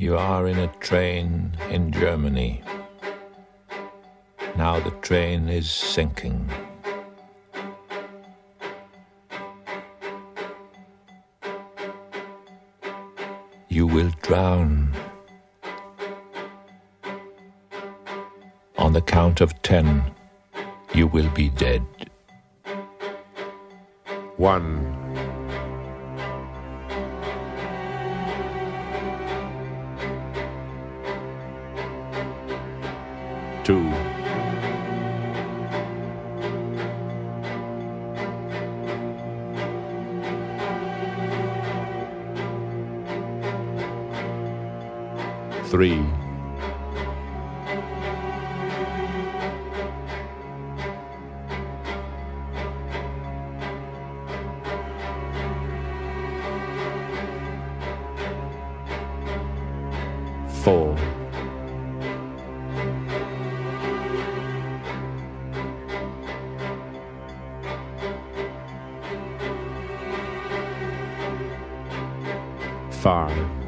You are in a train in Germany. Now the train is sinking. You will drown. On the count of 10, you will be dead. 1. 2. 3. 4. 5.